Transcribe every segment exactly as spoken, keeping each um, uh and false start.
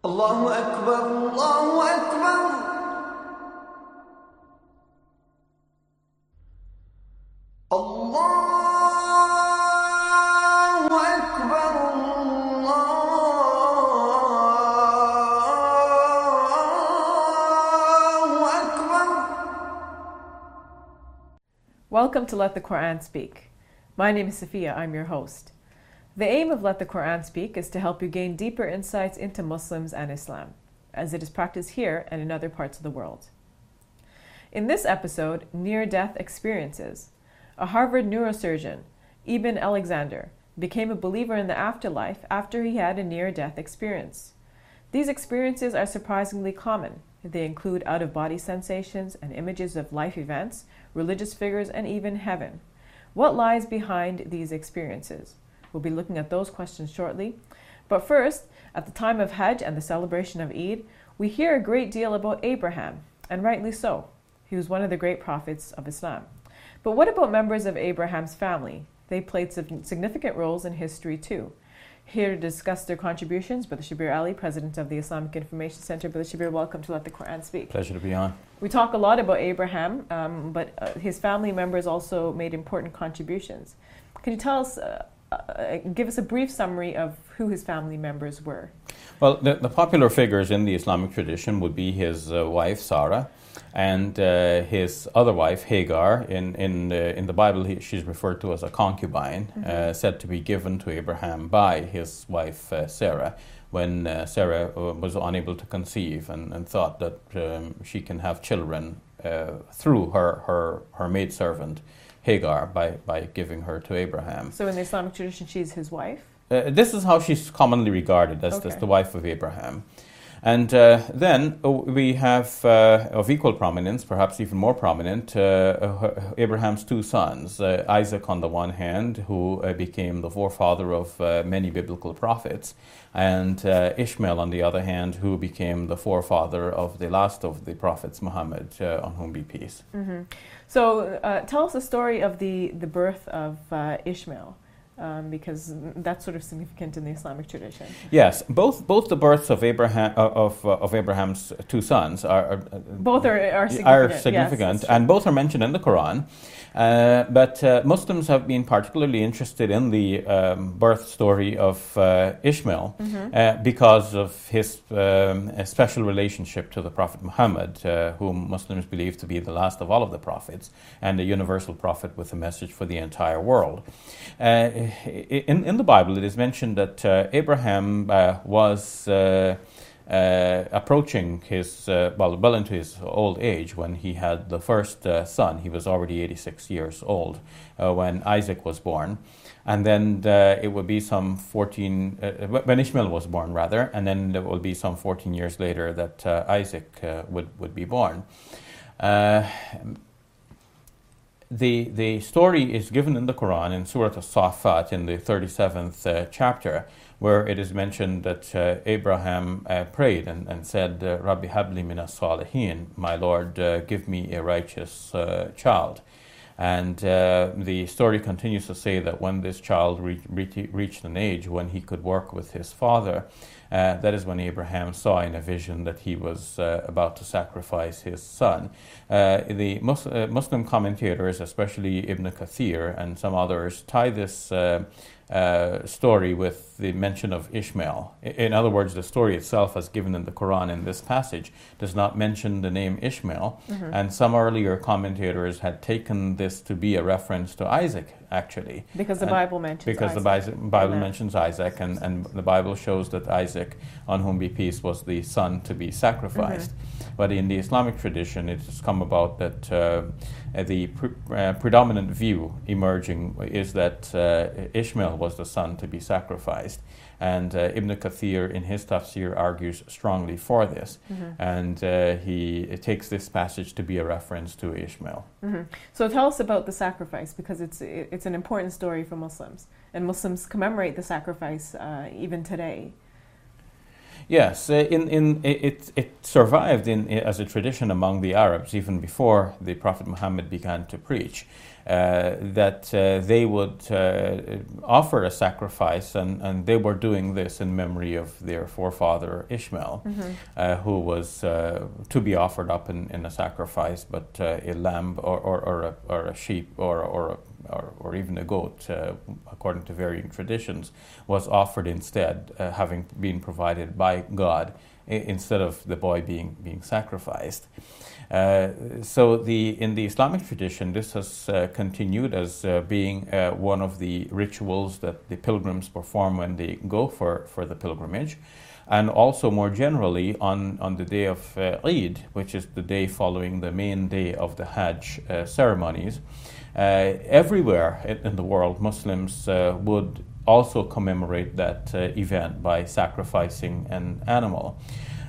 الله أكبر الله أكبر الله أكبر الله أكبر. Welcome to Let the Quran Speak. My name is Sophia, I'm your host. The aim of Let the Quran Speak is to help you gain deeper insights into Muslims and Islam, as it is practiced here and in other parts of the world. In this episode, Near-Death Experiences, a Harvard neurosurgeon, Ibn Alexander, became a believer in the afterlife after he had a near-death experience. These experiences are surprisingly common. They include out-of-body sensations and images of life events, religious figures, and even heaven. What lies behind these experiences? We'll be looking at those questions shortly. But first, at the time of Hajj and the celebration of Eid, we hear a great deal about Abraham, and rightly so. He was one of the great prophets of Islam. But what about members of Abraham's family? They played significant roles in history too. Here to discuss their contributions, Brother Shabir Ali, President of the Islamic Information Center. Brother Shabir, welcome to Let the Quran Speak. Pleasure to be on. We talk a lot about Abraham, um, but uh, his family members also made important contributions. Can you tell us, uh, uh, give us a brief summary of who his family members were? Well, the, the popular figures in the Islamic tradition would be his uh, wife, Sarah, and uh, his other wife, Hagar. In in, uh, in the Bible, he, she's referred to as a concubine, mm-hmm. uh, said to be given to Abraham by his wife, uh, Sarah, when uh, Sarah uh, was unable to conceive and, and thought that um, she can have children uh, through her, her, her maidservant, Hagar, by, by giving her to Abraham. So in the Islamic tradition, she's his wife? Uh, this is how she's commonly regarded, as, Okay. as the wife of Abraham. And uh, then uh, we have, uh, of equal prominence, perhaps even more prominent, uh, uh, Abraham's two sons, uh, Isaac on the one hand, who uh, became the forefather of uh, many biblical prophets, and uh, Ishmael on the other hand, who became the forefather of the last of the prophets, Muhammad, uh, on whom be peace. Mm-hmm. So uh, tell us the story of the, the birth of uh, Ishmael. Um, because that's sort of significant in the Islamic tradition. Yes, both both the births of Abraham uh, of uh, of Abraham's two sons are, are both are are significant, are significant yes, and both are mentioned in the Quran. Uh, but uh, Muslims have been particularly interested in the um, birth story of uh, Ishmael mm-hmm. uh, because of his um, special relationship to the Prophet Muhammad, uh, whom Muslims believe to be the last of all of the prophets and a universal prophet with a message for the entire world. Uh, in, in the Bible, it is mentioned that uh, Abraham uh, was uh, Uh, approaching his, uh, well, well into his old age when he had the first uh, son. He was already eighty-six years old uh, when Isaac was born. And then uh, it would be some fourteen, uh, when Ishmael was born rather, and then it will be some fourteen years later that uh, Isaac uh, would, would be born. Uh, the, the story is given in the Quran in Surah As-Saffat in the thirty-seventh uh, chapter, where it is mentioned that uh, Abraham uh, prayed and, and said, uh, Rabbi habli minas salihin, my Lord, uh, give me a righteous uh, child. And uh, the story continues to say that when this child re- re- reached an age when he could work with his father, uh, that is when Abraham saw in a vision that he was uh, about to sacrifice his son. Uh, the Mus- uh, Muslim commentators, especially Ibn Kathir and some others, tie this uh, Uh, story with the mention of Ishmael. In other words, the story itself, as given in the Quran in this passage, does not mention the name Ishmael. Mm-hmm. And some earlier commentators had taken this to be a reference to Isaac, actually. Because the and Bible mentions because Isaac. Because the Bi- Bible Amen. mentions Isaac, and, and the Bible shows that Isaac, on whom be peace, was the son to be sacrificed. Mm-hmm. But in the Islamic tradition, it has come about that uh, the pre- uh, predominant view emerging is that uh, Ishmael was the son to be sacrificed. And uh, Ibn Kathir in his tafsir argues strongly for this. Mm-hmm. And uh, he takes this passage to be a reference to Ishmael. Mm-hmm. So tell us about the sacrifice, because it's it's an important story for Muslims. And Muslims commemorate the sacrifice uh, even today. Yes, uh, in, in, it, it survived in, as a tradition among the Arabs even before the Prophet Muhammad began to preach, uh, that uh, they would uh, offer a sacrifice, and, and they were doing this in memory of their forefather Ishmael, mm-hmm. uh, who was uh, to be offered up in, in a sacrifice, but uh, a lamb or, or, or, a, or a sheep or, or a Or, or even a goat, uh, according to varying traditions, was offered instead, uh, having been provided by God, I- instead of the boy being being sacrificed. Uh, so the in the Islamic tradition, this has uh, continued as uh, being uh, one of the rituals that the pilgrims perform when they go for, for the pilgrimage. And also more generally on, on the day of uh, Eid, which is the day following the main day of the Hajj uh, ceremonies. Uh, everywhere in the world, Muslims uh, would also commemorate that uh, event by sacrificing an animal.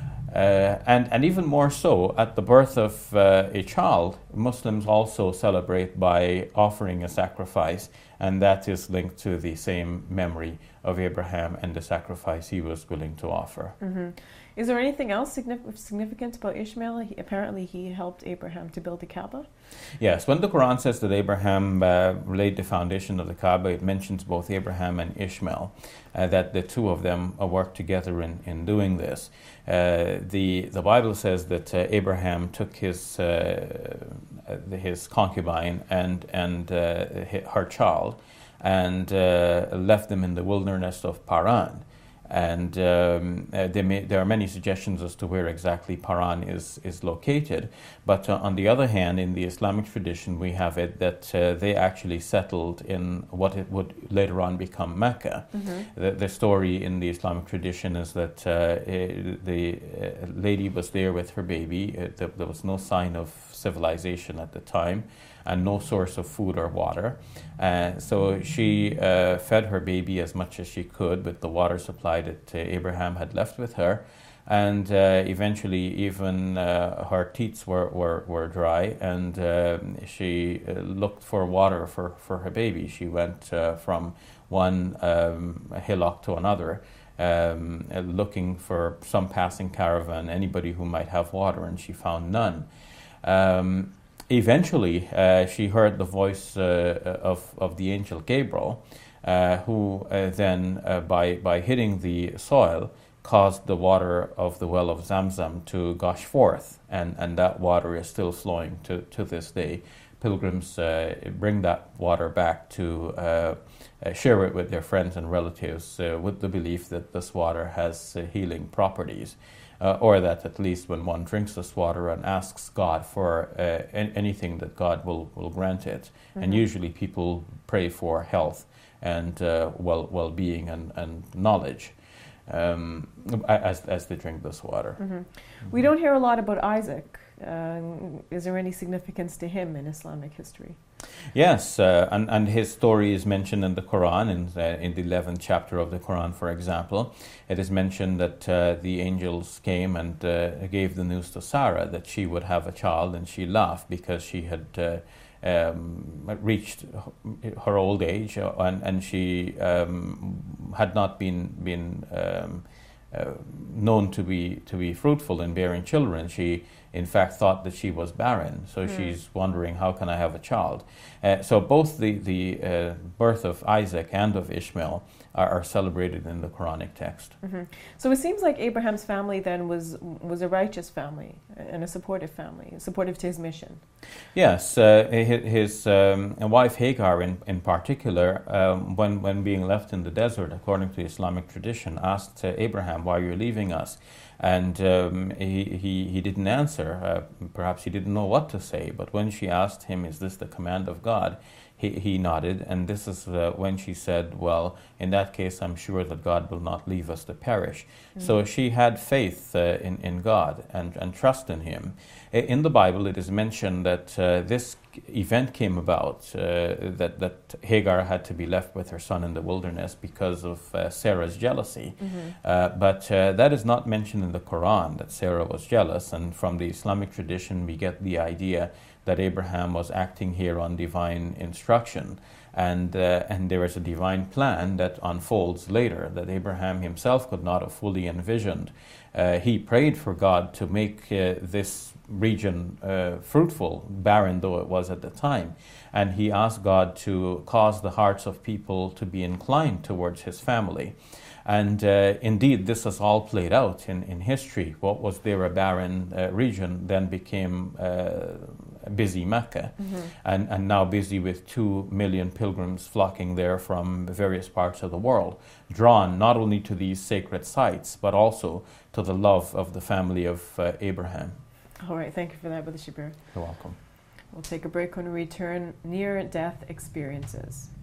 Uh, and, and even more so, at the birth of uh, a child, Muslims also celebrate by offering a sacrifice, and that is linked to the same memory of Abraham and the sacrifice he was willing to offer. Mm-hmm. Is there anything else signif- significant about Ishmael? He, apparently he helped Abraham to build the Kaaba? Yes, when the Quran says that Abraham uh, laid the foundation of the Kaaba, it mentions both Abraham and Ishmael, uh, that the two of them uh, worked together in, in doing this. Uh, the, the Bible says that uh, Abraham took his, uh, his concubine and, and uh, her child and uh, left them in the wilderness of Paran. And um, uh, there, may, there are many suggestions as to where exactly Paran is, is located. But uh, on the other hand, in the Islamic tradition, we have it that uh, they actually settled in what it would later on become Mecca. Mm-hmm. The, the story in the Islamic tradition is that uh, the uh, lady was there with her baby. Uh, there, there was no sign of civilization at the time, and no source of food or water. Uh, so she uh, fed her baby as much as she could with the water supply that uh, Abraham had left with her. And uh, eventually even uh, her teats were, were, were dry, and uh, she uh, looked for water for, for her baby. She went uh, from one um, hillock to another, um, uh, looking for some passing caravan, anybody who might have water, and she found none. Um, Eventually, uh, she heard the voice uh, of, of the angel Gabriel, uh, who uh, then, uh, by, by hitting the soil, caused the water of the well of Zamzam to gush forth, and, and that water is still flowing to, to this day. Pilgrims uh, bring that water back to uh, uh, share it with their friends and relatives uh, with the belief that this water has uh, healing properties. Uh, or that at least when one drinks this water and asks God for uh, an- anything, that God will, will grant it. Mm-hmm. And usually people pray for health and uh, well well-being and, and knowledge um, as as they drink this water. Mm-hmm. Mm-hmm. We don't hear a lot about Isaac. Uh, is there any significance to him in Islamic history? Yes, uh, and, and his story is mentioned in the Quran, in, uh, in the eleventh chapter of the Quran, for example. It is mentioned that uh, the angels came and uh, gave the news to Sarah that she would have a child, and she laughed because she had uh, um, reached her old age, uh, and, and she um, had not been, been um, uh, known to be, to be fruitful in bearing children. She in fact thought that she was barren, so mm. she's wondering, how can I have a child? Uh, so both the, the uh, birth of Isaac and of Ishmael are, are celebrated in the Quranic text. Mm-hmm. So it seems like Abraham's family then was was a righteous family and a supportive family, supportive to his mission. Yes, uh, his, his um, wife Hagar in, in particular, um, when, when being left in the desert, according to Islamic tradition, asked uh, Abraham, why are you leaving us? And um, he, he, he didn't answer. Uh, perhaps he didn't know what to say. But when she asked him, is this the command of God? He, he nodded. And this is uh, when she said, well, in that case, I'm sure that God will not leave us to perish. Mm. So she had faith uh, in, in God and, and trust in him. In the Bible, it is mentioned that uh, this event came about, uh, that, that Hagar had to be left with her son in the wilderness because of uh, Sarah's jealousy. Mm-hmm. Uh, but uh, that is not mentioned in the Quran, that Sarah was jealous. And from the Islamic tradition, we get the idea that Abraham was acting here on divine instruction. And, uh, and there is a divine plan that unfolds later that Abraham himself could not have fully envisioned. Uh, he prayed for God to make uh, this region uh, fruitful, barren though it was at the time. And he asked God to cause the hearts of people to be inclined towards his family. And uh, indeed, this has all played out in, in history. What was there a barren uh, region then became uh, busy Mecca, mm-hmm. and, and now busy with two million pilgrims flocking there from various parts of the world, drawn not only to these sacred sites, but also to the love of the family of uh, Abraham. All right, thank you for that, Brother Shabir. You're welcome. We'll take a break when we return. Near-death experiences.